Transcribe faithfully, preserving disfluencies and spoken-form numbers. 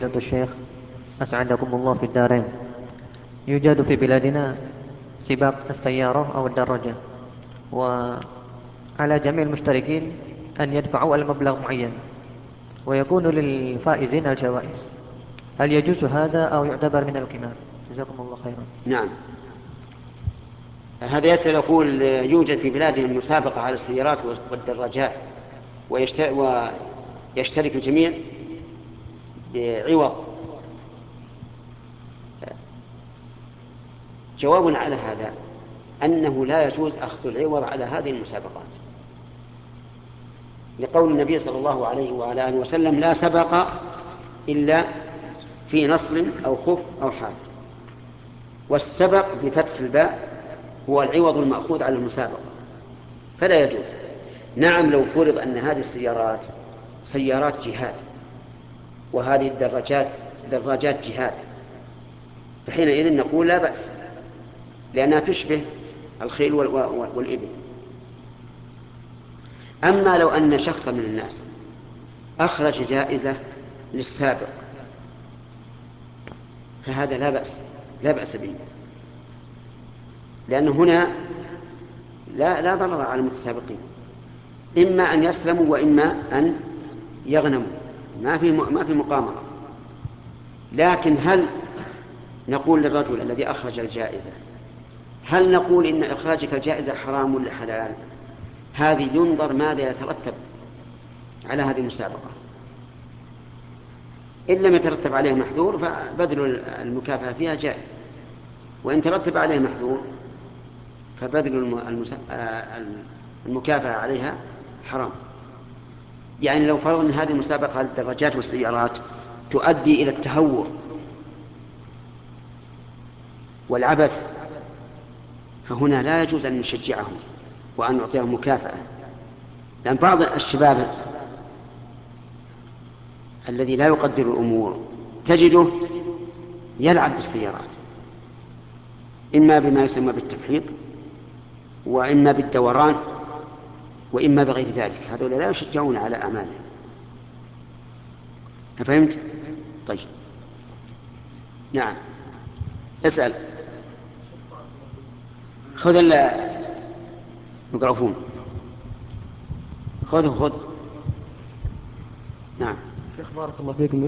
فضيلة الشيخ، أسعدكم الله في الدارين. يوجد في بلادنا سباق السيارة أو الدراجة، وعلى جميع المشتركين أن يدفعوا المبلغ معين، ويكون للفائزين الجوائز. هل يجوز هذا أو يعتبر من القمار؟ جزاكم الله خيرا. نعم. هذا يسأل يقول يوجد في بلادهم مسابقة على السيارات والدراجات، ويشترك الجميع بعوض. جواب على هذا أنه لا يجوز أخذ العوض على هذه المسابقات، لقول النبي صلى الله عليه وعلى آله وسلم: لا سبق إلا في نصر أو خف أو حافر. والسبق بفتح الباء هو العوض المأخوذ على المسابقة، فلا يجوز. نعم، لو فرض أن هذه السيارات سيارات جهاد وهذه الدراجات دراجات جهاد، فحينئذ نقول لا بأس، لأنها تشبه الخيل والإبل. أما لو أن شخصا من الناس أخرج جائزة للسابق فهذا لا بأس لا بأس به، لأن هنا لا لا ضرر على المتسابقين، إما أن يسلموا وإما أن يغنموا، ما في ما في مقامرة. لكن هل نقول للرجل الذي أخرج الجائزة، هل نقول إن إخراجك الجائزة حرام ولا حلال؟ هذه ينظر ماذا يترتب على هذه المسابقة. إن لم يترتب عليه محذور فبذل المكافأة فيها جائز، وإن ترتب عليه محذور فبذل المكافأة عليها حرام. يعني لو فرضنا أن هذه المسابقة للدراجات والسيارات تؤدي إلى التهور والعبث، فهنا لا يجوز أن نشجعهم وأن نعطيهم مكافأة، لأن بعض الشباب الذي لا يقدر الأمور تجده يلعب بالسيارات، إما بما يسمى بالتفحيط، وإما بالدوران، وإما بغير ذلك. هذول لا يشجعون على أعمالهم. فهمت؟ طيب، نعم، اسأل. خذ الميكروفون، خذه خذ. نعم. شيخ بارك الله فيكم.